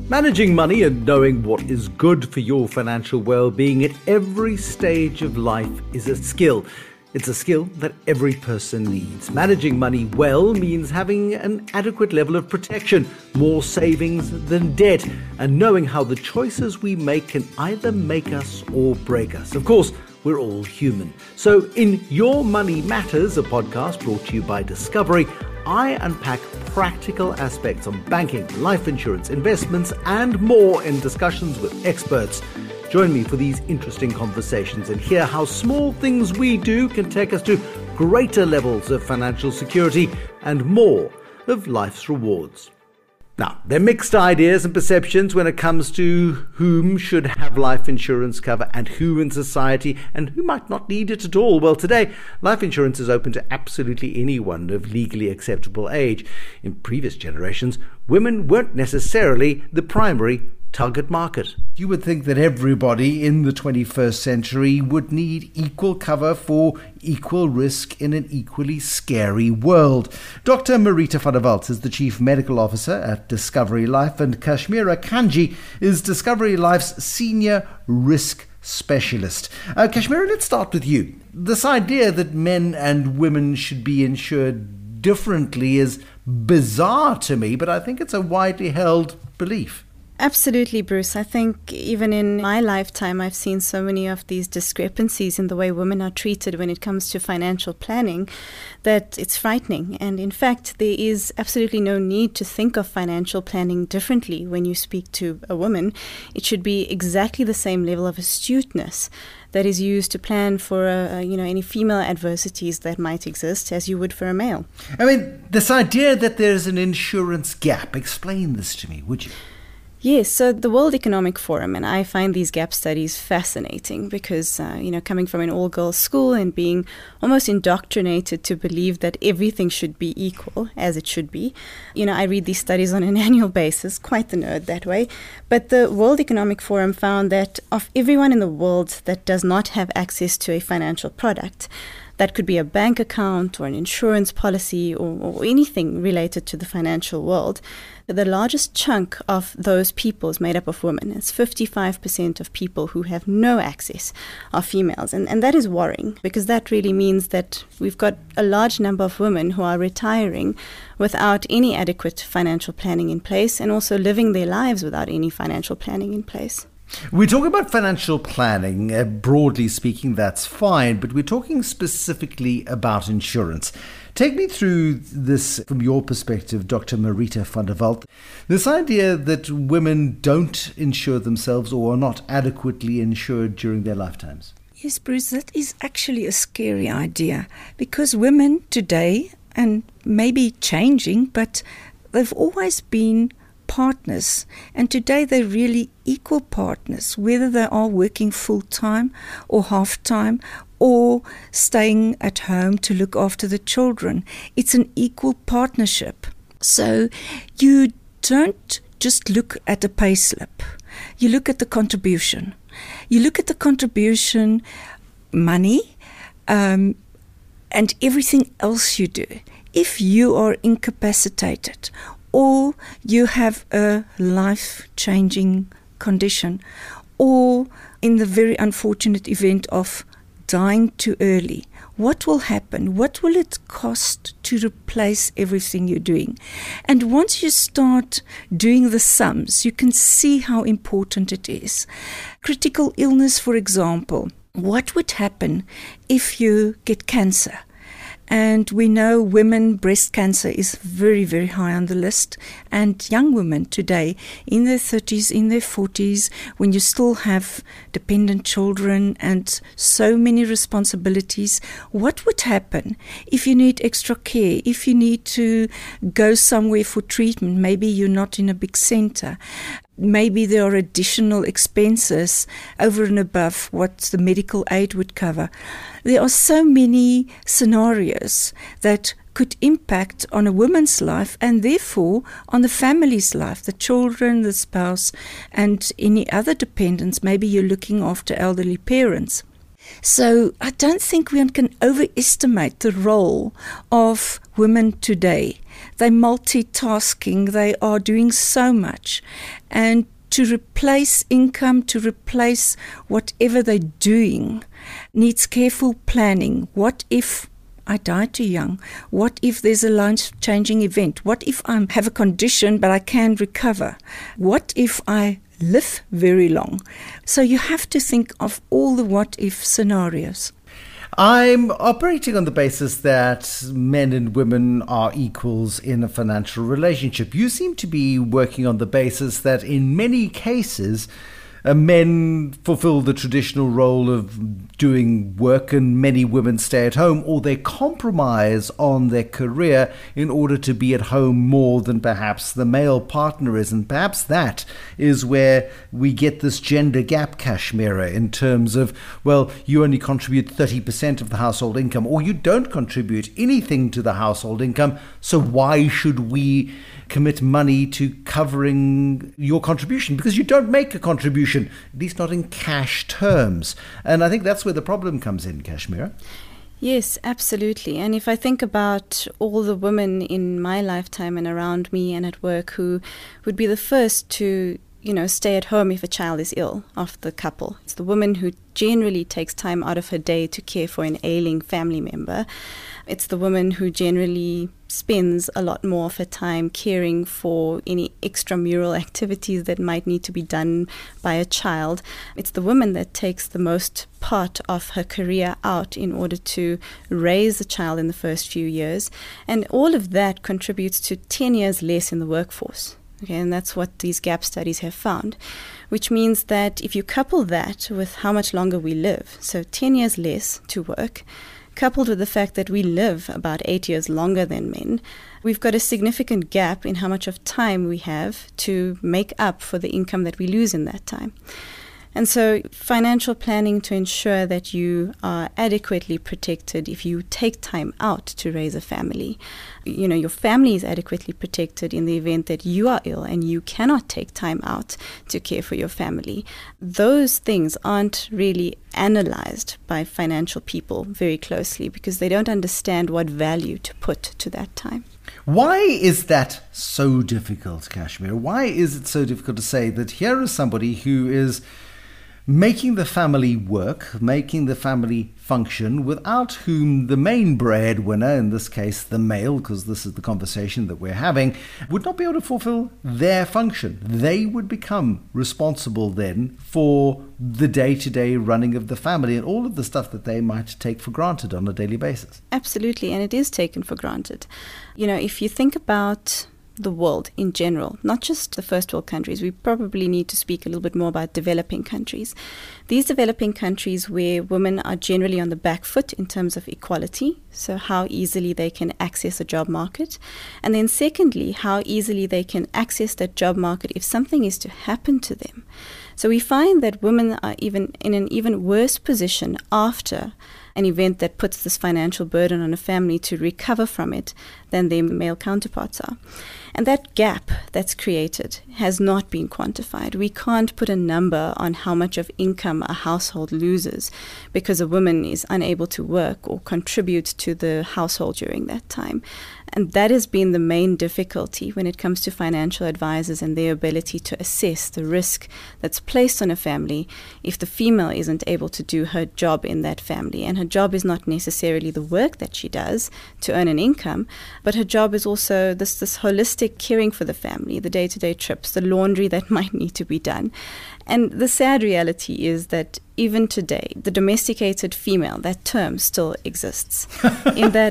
Managing money and knowing what is good for your financial well-being at every stage of life is a skill. It's a skill that every person needs. Managing money well means having an adequate level of protection, more savings than debt, and knowing how the choices we make can either make us or break us. Of course, we're all human. So in Your Money Matters, a podcast brought to you by Discovery, I unpack practical aspects on banking, life insurance, investments, and more in discussions with experts. Join me for these interesting conversations and hear how small things we do can take us to greater levels of financial security and more of life's rewards. Now, there are mixed ideas and perceptions when it comes to whom should have life insurance cover and who in society and who might not need it at all. Well, today, life insurance is open to absolutely anyone of legally acceptable age. In previous generations, women weren't necessarily the primary target market. You would think that everybody in the 21st century would need equal cover for equal risk in an equally scary world. Dr. Marita van der Walt is the Chief Medical Officer at Discovery Life, and Kashmira Kanji is Discovery Life's Senior Risk Specialist. Kashmira, let's start with you. This idea that men and women should be insured differently is bizarre to me, but I think it's a widely held belief. Absolutely, Bruce. I think even in my lifetime, I've seen so many of these discrepancies in the way women are treated when it comes to financial planning that it's frightening. And in fact, there is absolutely no need to think of financial planning differently when you speak to a woman. It should be exactly the same level of astuteness that is used to plan for any female adversities that might exist as you would for a male. I mean, this idea that there's an insurance gap, explain this to me, would you? Yes, so the World Economic Forum, and I find these gap studies fascinating because, coming from an all-girls school and being almost indoctrinated to believe that everything should be equal, as it should be, I read these studies on an annual basis, quite the nerd that way. But the World Economic Forum found that of everyone in the world that does not have access to a financial product, that could be a bank account or an insurance policy or anything related to the financial world, the largest chunk of those people is made up of women. It's 55% of people who have no access are females. And that is worrying because that really means that we've got a large number of women who are retiring without any adequate financial planning in place and also living their lives without any financial planning in place. We're talking about financial planning. Broadly speaking, that's fine, but we're talking specifically about insurance. Take me through this from your perspective, Dr. Marita van der Walt. This idea that women don't insure themselves or are not adequately insured during their lifetimes. Yes, Bruce, that is actually a scary idea because women today, and maybe changing, but they've always been partners, and today they're really equal partners, whether they are working full-time or half-time or staying at home to look after the children. It's an equal partnership. So you don't just look at a pay slip. You look at the contribution. You look at the contribution money and everything else you do. If you are incapacitated or you have a life-changing condition, or in the very unfortunate event of dying too early, what will happen? What will it cost to replace everything you're doing? And once you start doing the sums, you can see how important it is. Critical illness, for example. What would happen if you get cancer? And we know breast cancer is very, very high on the list. And young women today, in their 30s, in their 40s, when you still have dependent children and so many responsibilities, what would happen if you need extra care, if you need to go somewhere for treatment? Maybe you're not in a big center. Maybe there are additional expenses over and above what the medical aid would cover. There are so many scenarios that could impact on a woman's life and therefore on the family's life, the children, the spouse, and any other dependents. Maybe you're looking after elderly parents. So I don't think we can overestimate the role of women today they're multitasking, they are doing so much. And to replace income, to replace whatever they're doing, needs careful planning. What if I die too young? What if there's a life-changing event? What if I have a condition but I can recover? What if I live very long? So you have to think of all the what-if scenarios. I'm operating on the basis that men and women are equals in a financial relationship. You seem to be working on the basis that in many cases, men fulfill the traditional role of doing work and many women stay at home, or they compromise on their career in order to be at home more than perhaps the male partner is. And perhaps that is where we get this gender gap, Kashmira, in terms of, well, you only contribute 30% of the household income, or you don't contribute anything to the household income, so why should we commit money to covering your contribution? Because you don't make a contribution, at least not in cash terms. And I think that's where the problem comes in, Kashmira. Yes, absolutely. And if I think about all the women in my lifetime and around me and at work who would be the first to stay at home if a child is ill of the couple. It's the woman who generally takes time out of her day to care for an ailing family member. It's the woman who generally spends a lot more of her time caring for any extramural activities that might need to be done by a child. It's the woman that takes the most part of her career out in order to raise the child in the first few years. And all of that contributes to 10 years less in the workforce. Okay, and that's what these gap studies have found, which means that if you couple that with how much longer we live, so 10 years less to work, coupled with the fact that we live about 8 years longer than men, we've got a significant gap in how much of time we have to make up for the income that we lose in that time. And so financial planning to ensure that you are adequately protected if you take time out to raise a family. Your family is adequately protected in the event that you are ill and you cannot take time out to care for your family. Those things aren't really analyzed by financial people very closely because they don't understand what value to put to that time. Why is that so difficult, Kashmir? Why is it so difficult to say that here is somebody who is making the family work, making the family function, without whom the main breadwinner, in this case the male, because this is the conversation that we're having, would not be able to fulfill their function? They would become responsible then for the day-to-day running of the family and all of the stuff that they might take for granted on a daily basis. Absolutely, and it is taken for granted. If you think about the world in general, not just the first world countries. We probably need to speak a little bit more about developing countries. These developing countries where women are generally on the back foot in terms of equality, so how easily they can access a job market. And then secondly, how easily they can access that job market if something is to happen to them. So we find that women are even in an even worse position after an event that puts this financial burden on a family to recover from it than their male counterparts are. And that gap that's created has not been quantified. We can't put a number on how much of income a household loses because a woman is unable to work or contribute to the household during that time. And that has been the main difficulty when it comes to financial advisors and their ability to assess the risk that's placed on a family if the female isn't able to do her job in that family. And her job is not necessarily the work that she does to earn an income, but her job is also this holistic caring for the family, the day-to-day trips, the laundry that might need to be done. And the sad reality is that even today, the domesticated female, that term still exists. In that,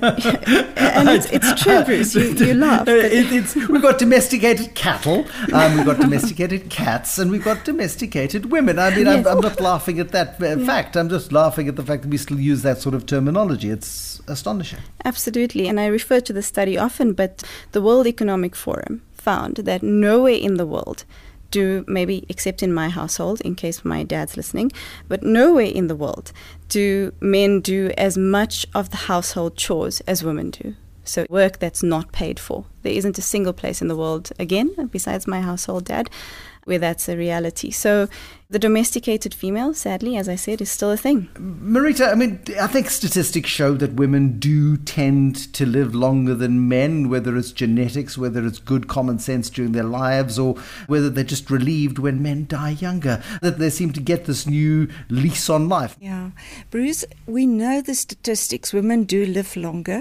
and it's true, Bruce. You laugh. We've got domesticated cattle, we've got domesticated cats, and we've got domesticated women. I mean, yes. I'm not laughing at that fact. I'm just laughing at the fact that we still use that sort of terminology. It's astonishing. Absolutely, and I refer to the study often, but the World Economic Forum found that nowhere in the world maybe except in my household, in case my dad's listening, but nowhere in the world do men do as much of the household chores as women do. So work that's not paid for. There isn't a single place in the world, again, besides my household dad, where that's a reality. So the domesticated female, sadly, as I said, is still a thing. Marita, I mean, I think statistics show that women do tend to live longer than men, whether it's genetics, whether it's good common sense during their lives, or whether they're just relieved when men die younger, that they seem to get this new lease on life. Yeah. Bruce, we know the statistics. Women do live longer,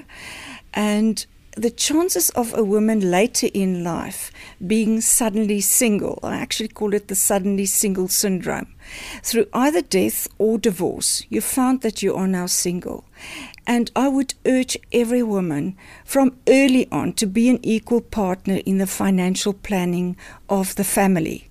and the chances of a woman later in life being suddenly single, I actually call it the suddenly single syndrome, through either death or divorce, you found that you are now single. And I would urge every woman from early on to be an equal partner in the financial planning of the family.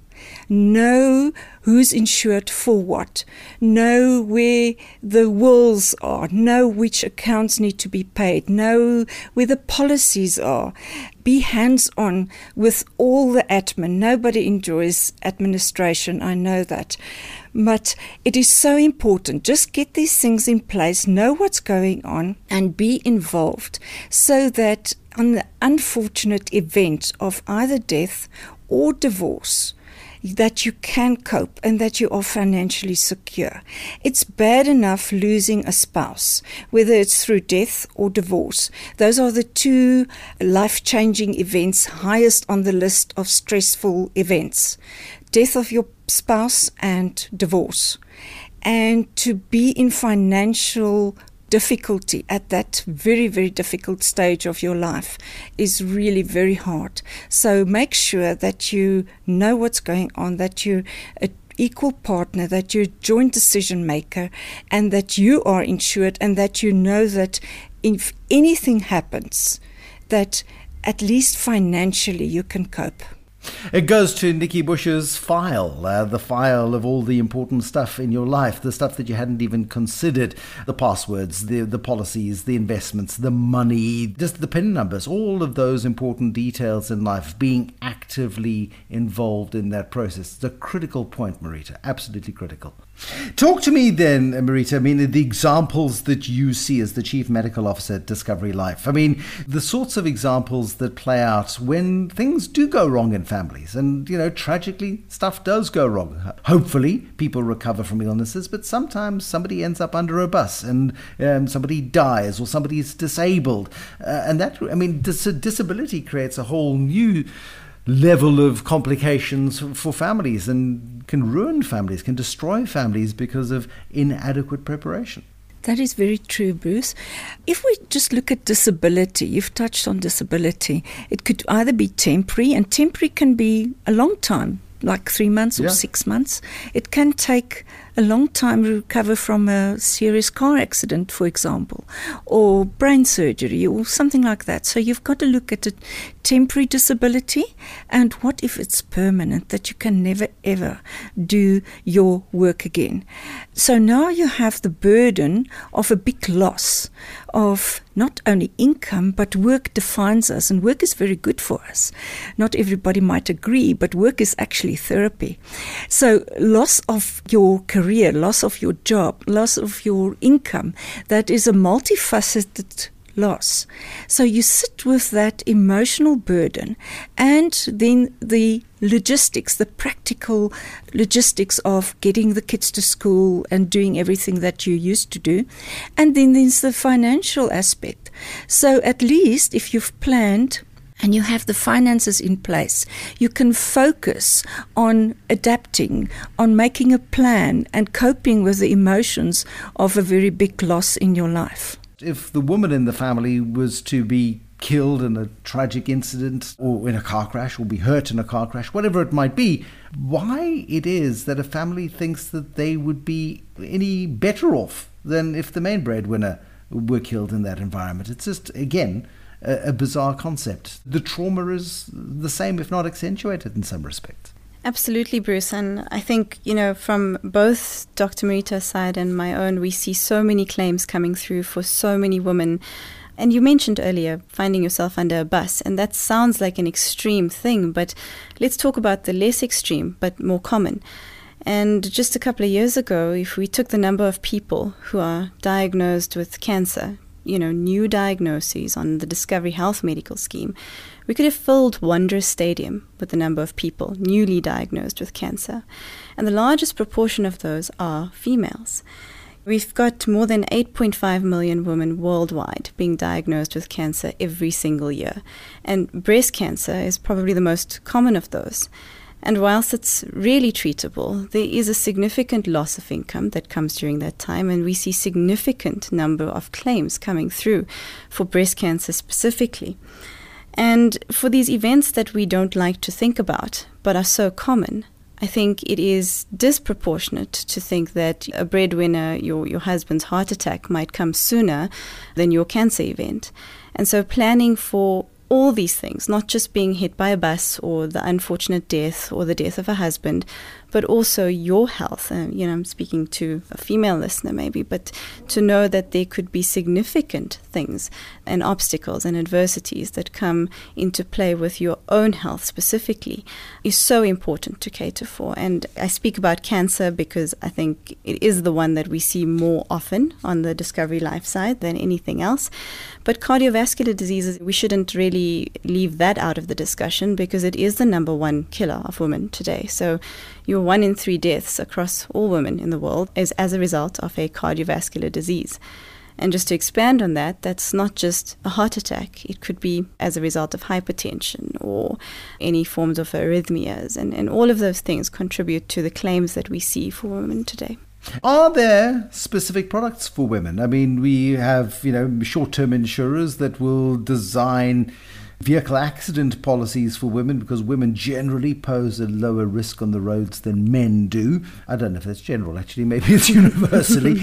Know who's insured for what. Know where the wills are. Know which accounts need to be paid. Know where the policies are. Be hands-on with all the admin. Nobody enjoys administration, I know that. But it is so important. Just get these things in place, know what's going on, and be involved so that on the unfortunate event of either death or divorce, that you can cope and that you are financially secure. It's bad enough losing a spouse, whether it's through death or divorce. Those are the two life-changing events highest on the list of stressful events. Death of your spouse and divorce. And to be in financial difficulty at that very, very difficult stage of your life is really very hard. So make sure that you know what's going on, that you're an equal partner, that you're a joint decision maker, and that you are insured, and that you know that if anything happens, that at least financially you can cope. It goes to Nikki Bush's file, the file of all the important stuff in your life, the stuff that you hadn't even considered, the passwords, the policies, the investments, the money, just the PIN numbers, all of those important details in life, being actively involved in that process. It's a critical point, Marita, absolutely critical. Talk to me then, Marita, I mean, the examples that you see as the Chief Medical Officer at Discovery Life. I mean, the sorts of examples that play out when things do go wrong in families and, you know, tragically stuff does go wrong. Hopefully people recover from illnesses, but sometimes somebody ends up under a bus and somebody dies or somebody is disabled. And that, I mean, disability creates a whole new level of complications for families and can ruin families, can destroy families because of inadequate preparation. That is very true, Bruce. If we just look at disability, you've touched on disability, it could either be temporary, and temporary can be a long time, like 3 months or 6 months. It can take a long time to recover from a serious car accident, for example, or brain surgery or something like that. So you've got to look at a temporary disability and what if it's permanent, that you can never ever do your work again. So now you have the burden of a big loss of not only income, but work defines us, and work is very good for us. Not everybody might agree, but work is actually therapy. So loss of your career, loss of your job, loss of your income, that is a multifaceted loss. So you sit with that emotional burden, and then the logistics, the practical logistics of getting the kids to school and doing everything that you used to do. And then there's the financial aspect. So at least if you've planned and you have the finances in place, you can focus on adapting, on making a plan and coping with the emotions of a very big loss in your life. If the woman in the family was to be killed in a tragic incident or in a car crash or be hurt in a car crash, whatever it might be, why it is that a family thinks that they would be any better off than if the main breadwinner were killed in that environment. It's just, again, a bizarre concept. The trauma is the same, if not accentuated in some respects. Absolutely, Bruce. And I think, from both Dr. Marita's side and my own, we see so many claims coming through for so many women. And you mentioned earlier finding yourself under a bus, and that sounds like an extreme thing, but let's talk about the less extreme but more common. And just a couple of years ago, if we took the number of people who are diagnosed with cancer, new diagnoses on the Discovery Health medical scheme, we could have filled Wanderers Stadium with the number of people newly diagnosed with cancer. And the largest proportion of those are females. We've got more than 8.5 million women worldwide being diagnosed with cancer every single year. And breast cancer is probably the most common of those. And whilst it's really treatable, there is a significant loss of income that comes during that time, and we see significant number of claims coming through for breast cancer specifically. And for these events that we don't like to think about, but are so common, I think it is disproportionate to think that a breadwinner, your husband's heart attack, might come sooner than your cancer event. And so planning for all these things, not just being hit by a bus or the unfortunate death or the death of a husband, but also your health. I'm speaking to a female listener maybe, but to know that there could be significant things and obstacles and adversities that come into play with your own health specifically is so important to cater for. And I speak about cancer because I think it is the one that we see more often on the Discovery Life side than anything else. But cardiovascular diseases, we shouldn't really leave that out of the discussion because it is the number one killer of women today. So your 1 in 3 deaths across all women in the world is as a result of a cardiovascular disease. And just to expand on that, that's not just a heart attack. It could be as a result of hypertension or any forms of arrhythmias. And all of those things contribute to the claims that we see for women today. Are there specific products for women? I mean, we have, short-term insurers that will design vehicle accident policies for women because women generally pose a lower risk on the roads than men do. I don't know if that's general, actually. Maybe it's universally.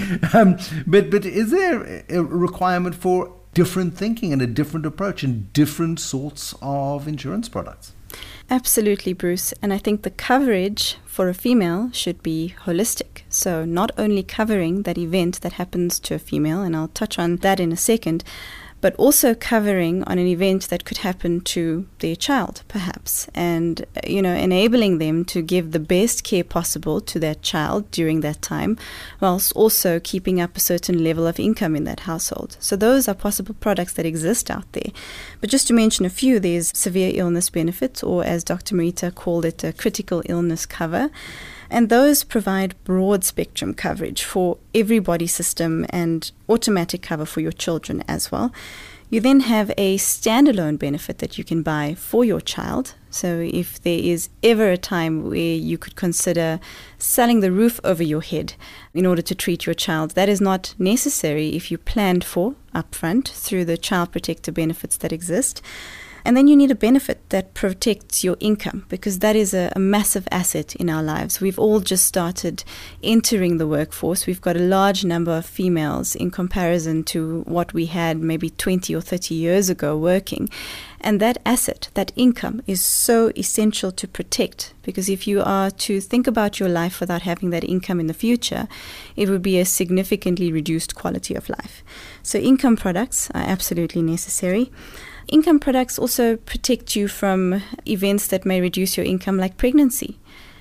But is there a requirement for different thinking and a different approach and different sorts of insurance products? Absolutely, Bruce. And I think the coverage for a female should be holistic. So not only covering that event that happens to a female, and I'll touch on that in a second, but also covering on an event that could happen to their child, perhaps, and, enabling them to give the best care possible to that child during that time, whilst also keeping up a certain level of income in that household. So those are possible products that exist out there. But just to mention a few, there's severe illness benefits, or as Dr. Marita called it, a critical illness cover. And those provide broad spectrum coverage for every body system and automatic cover for your children as well. You then have a standalone benefit that you can buy for your child. So if there is ever a time where you could consider selling the roof over your head in order to treat your child, that is not necessary if you planned for upfront through the child protector benefits that exist. And then you need a benefit that protects your income, because that is a massive asset in our lives. We've all just started entering the workforce. We've got a large number of females in comparison to what we had maybe 20 or 30 years ago working. And that asset, that income, is so essential to protect, because if you are to think about your life without having that income in the future, it would be a significantly reduced quality of life. So income products are absolutely necessary. Income products also protect you from events that may reduce your income, like pregnancy.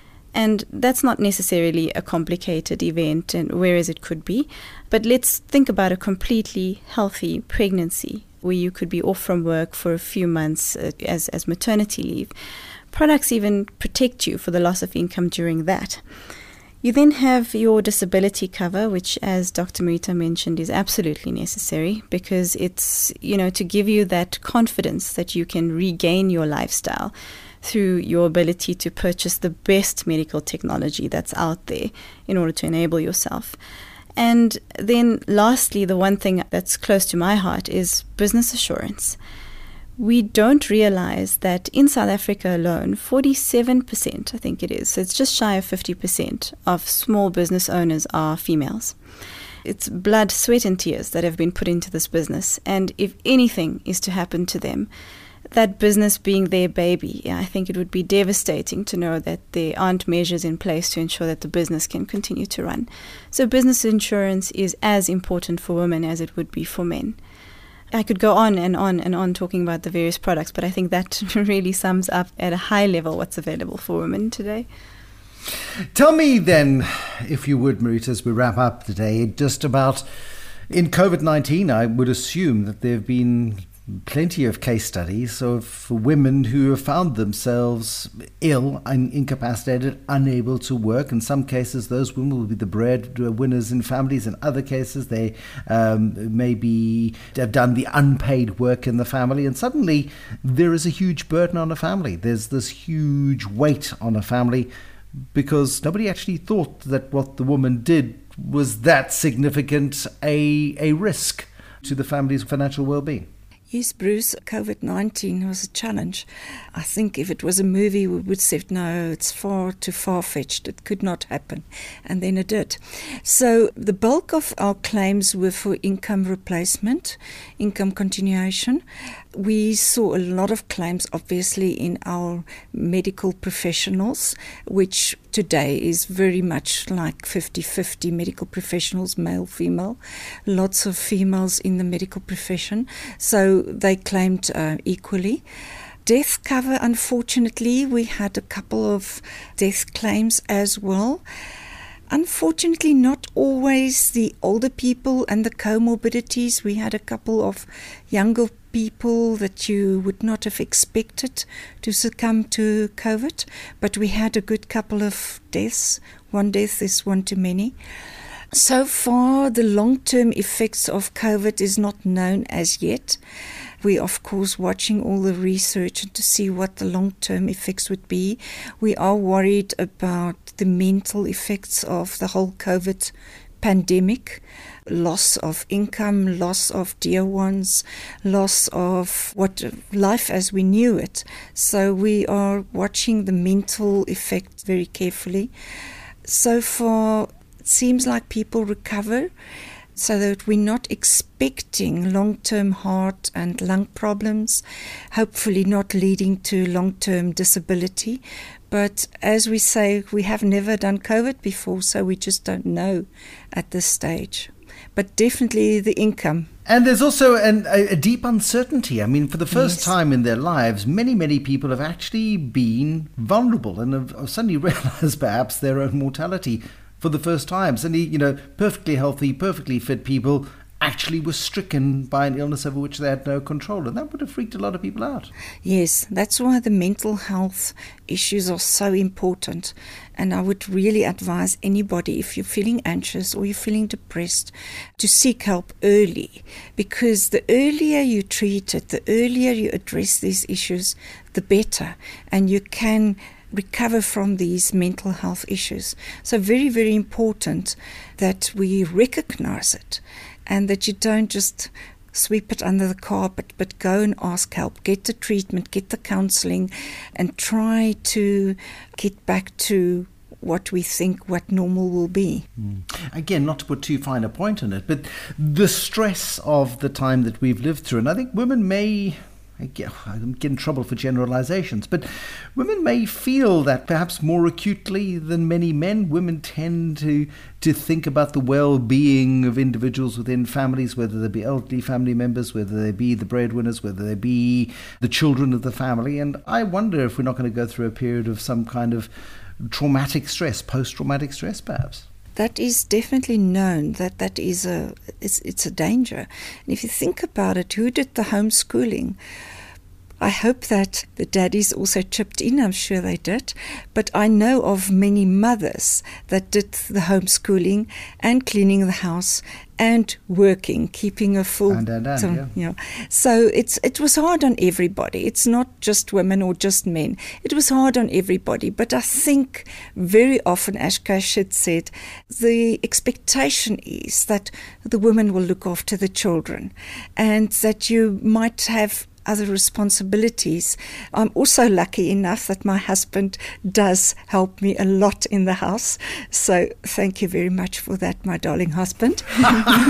And that's not necessarily a complicated event, and whereas it could be. But let's think about a completely healthy pregnancy, where you could be off from work for a few months as maternity leave. Products even protect you for the loss of income during that. You then have your disability cover, which, as Dr. Marita mentioned, is absolutely necessary, because it's, to give you that confidence that you can regain your lifestyle through your ability to purchase the best medical technology that's out there in order to enable yourself. And then lastly, the one thing that's close to my heart is business assurance. We don't realize that in South Africa alone, 47%, I think it is, so it's just shy of 50% of small business owners are females. It's blood, sweat and tears that have been put into this business. And if anything is to happen to them, that business being their baby, I think it would be devastating to know that there aren't measures in place to ensure that the business can continue to run. So business insurance is as important for women as it would be for men. I could go on and on and on talking about the various products, but I think that really sums up at a high level what's available for women today. Tell me then, if you would, Marita, as we wrap up today, just about In COVID-19, I would assume that there have been plenty of case studies of women who have found themselves ill and incapacitated, unable to work. In some cases, those women will be the breadwinners in families. In other cases, they maybe have done the unpaid work in the family. And suddenly, there is a huge burden on a family. There's this huge weight on a family because nobody actually thought that what the woman did was that significant a risk to the family's financial well-being. Yes, Bruce, COVID-19 was a challenge. I think if it was a movie, we would say, no, it's far too far-fetched. It could not happen. And then it did. So the bulk of our claims were for income replacement, income continuation. We saw a lot of claims, obviously, in our medical professionals, which today is very much like 50-50 medical professionals, male, female. Lots of females in the medical profession. So they claimed equally. Death cover, unfortunately, we had a couple of death claims as well. Unfortunately, not always the older people and the comorbidities. We had a couple of younger people that you would not have expected to succumb to COVID, but we had a good couple of deaths. One death is one too many. So far, the long-term effects of COVID is not known as yet. We are, of course, watching all the research to see what the long-term effects would be. We are worried about the mental effects of the whole COVID pandemic, loss of income, loss of dear ones, loss of what life as we knew it. So we are watching the mental effect very carefully. So far, it seems like people recover, so that we're not expecting long-term heart and lung problems, hopefully not leading to long-term disability. But as we say, we have never done COVID before, so we just don't know at this stage. But definitely the income. And there's also a deep uncertainty. I mean, for the first time in their lives, many people have actually been vulnerable and have suddenly realized perhaps their own mortality for the first time. Suddenly, perfectly healthy, perfectly fit people actually were stricken by an illness over which they had no control. And that would have freaked a lot of people out. Yes, that's why the mental health issues are so important. And I would really advise anybody, if you're feeling anxious or you're feeling depressed, to seek help early. Because the earlier you treat it, the earlier you address these issues, the better. And you can recover from these mental health issues. So very, very important that we recognize it and that you don't just sweep it under the carpet, but go and ask help, get the treatment, get the counseling, and try to get back to what we think what normal will be. Again, not to put too fine a point on it, but the stress of the time that we've lived through, and I think women may... I get in trouble for generalizations, but women may feel that perhaps more acutely than many men. Women tend to think about the well-being of individuals within families, whether they be elderly family members, whether they be the breadwinners, whether they be the children of the family. And I wonder if we're not going to go through a period of some kind of traumatic stress, post-traumatic stress perhaps. That is definitely known, that is it's a danger. And if you think about it, who did the homeschooling? I hope that the daddies also chipped in, I'm sure they did. But I know of many mothers that did the homeschooling and cleaning the house and working, keeping a full... So it was hard on everybody. It's not just women or just men. It was hard on everybody. But I think very often, as Kashid said, the expectation is that the woman will look after the children and that you might have other responsibilities. I'm also lucky enough that my husband does help me a lot in the house. So thank you very much for that, my darling husband. You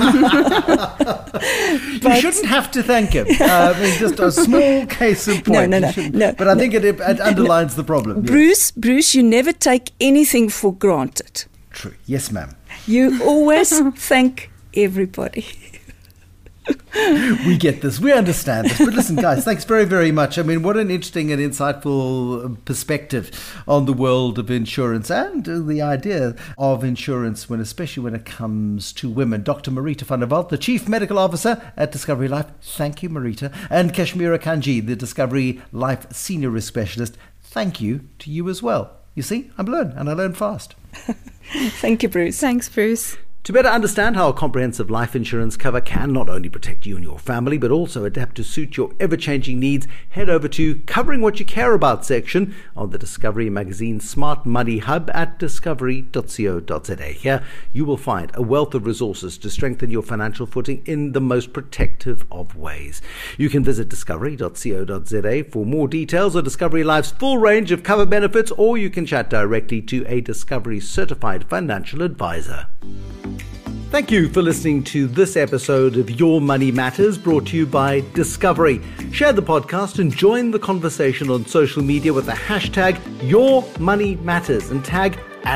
shouldn't have to thank him. Just a small case in point. No. But I think it underlines the problem. Bruce, you never take anything for granted. True. Yes, ma'am. You always thank everybody. We get this. We understand this. But listen, guys, thanks very, very much. I mean, what an interesting and insightful perspective on the world of insurance and the idea of insurance, especially when it comes to women. Dr. Marita van der Walt, the Chief Medical Officer at Discovery Life. Thank you, Marita. And Kashmira Kanji, the Discovery Life Senior Risk Specialist. Thank you to you as well. You see, I learn fast. Thank you, Bruce. Thanks, Bruce. To better understand how a comprehensive life insurance cover can not only protect you and your family, but also adapt to suit your ever-changing needs, head over to Covering What You Care About section on the Discovery Magazine Smart Money Hub at discovery.co.za. Here you will find a wealth of resources to strengthen your financial footing in the most protective of ways. You can visit discovery.co.za for more details on Discovery Life's full range of cover benefits, or you can chat directly to a Discovery certified financial advisor. Thank you for listening to this episode of Your Money Matters, brought to you by Discovery. Share the podcast and join the conversation on social media with the hashtag Your Money Matters and tag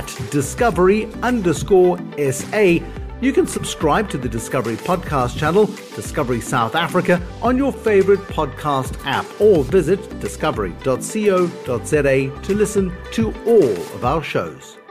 @Discovery_SA. You can subscribe to the Discovery podcast channel, Discovery South Africa, on your favorite podcast app, or visit discovery.co.za to listen to all of our shows.